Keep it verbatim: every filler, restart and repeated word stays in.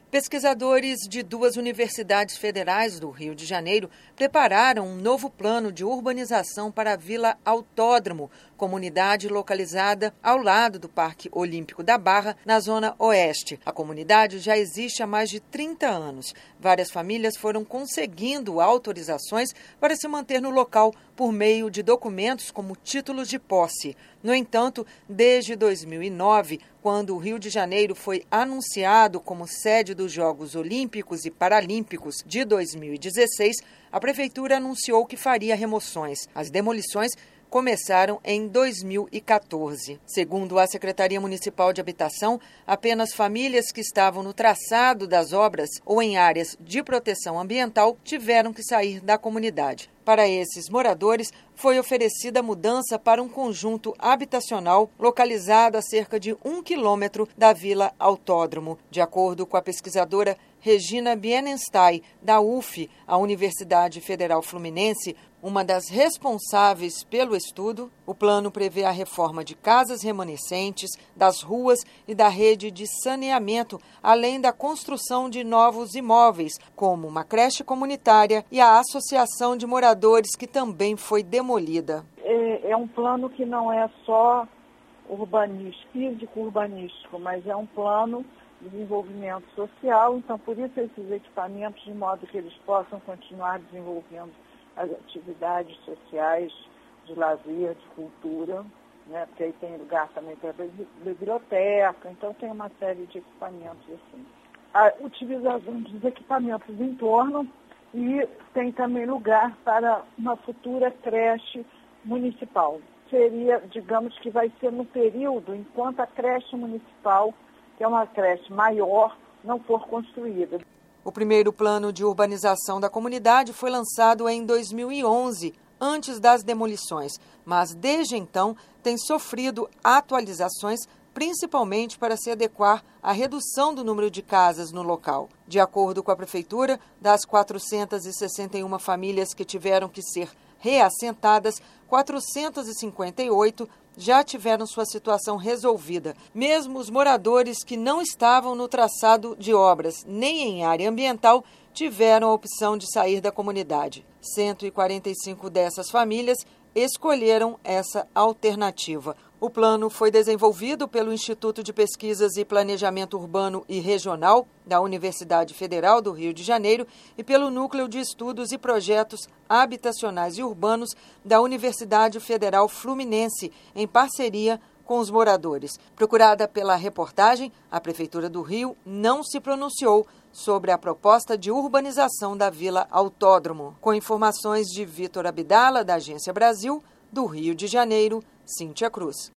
Pesquisadores de duas universidades federais do Rio de Janeiro prepararam um novo plano de urbanização para a Vila Autódromo, comunidade localizada ao lado do Parque Olímpico da Barra, na Zona Oeste. A comunidade já existe há mais de trinta anos. Várias famílias foram conseguindo autorizações para se manter no local por meio de documentos como títulos de posse. No entanto, desde dois mil e nove, quando o Rio de Janeiro foi anunciado como sede dos Jogos Olímpicos e Paralímpicos de dois mil e dezesseis, a Prefeitura anunciou que faria remoções. As demolições começaram em dois mil e quatorze. Segundo a Secretaria Municipal de Habitação, apenas famílias que estavam no traçado das obras ou em áreas de proteção ambiental tiveram que sair da comunidade. Para esses moradores, foi oferecida mudança para um conjunto habitacional localizado a cerca de um quilômetro da Vila Autódromo. De acordo com a pesquisadora Regina Bienenstein, da U F, a Universidade Federal Fluminense, uma das responsáveis pelo estudo, o plano prevê a reforma de casas remanescentes, das ruas e da rede de saneamento, além da construção de novos imóveis, como uma creche comunitária e a associação de moradores, que também foi demolida. É, é um plano que não é só urbanístico, físico-urbanístico, mas é um plano de desenvolvimento social, então por isso esses equipamentos, de modo que eles possam continuar desenvolvendo as atividades sociais, de lazer, de cultura, né? Porque aí tem lugar também para biblioteca, então tem uma série de equipamentos assim. A utilização dos equipamentos em torno e tem também lugar para uma futura creche municipal. Seria, digamos que vai ser no período enquanto a creche municipal, que é uma creche maior, não for construída. O primeiro plano de urbanização da comunidade foi lançado em dois mil e onze, antes das demolições, mas desde então tem sofrido atualizações, principalmente para se adequar à redução do número de casas no local. De acordo com a Prefeitura, das quatrocentas e sessenta e uma famílias que tiveram que ser reassentadas, quatrocentas e cinquenta e oito já tiveram sua situação resolvida. Mesmo os moradores que não estavam no traçado de obras nem em área ambiental tiveram a opção de sair da comunidade. cento e quarenta e cinco dessas famílias escolheram essa alternativa. O plano foi desenvolvido pelo Instituto de Pesquisas e Planejamento Urbano e Regional da Universidade Federal do Rio de Janeiro e pelo Núcleo de Estudos e Projetos Habitacionais e Urbanos da Universidade Federal Fluminense, em parceria com os moradores. Procurada pela reportagem, a Prefeitura do Rio não se pronunciou sobre a proposta de urbanização da Vila Autódromo. Com informações de Vitor Abdala, da Agência Brasil, do Rio de Janeiro, Cíntia Cruz.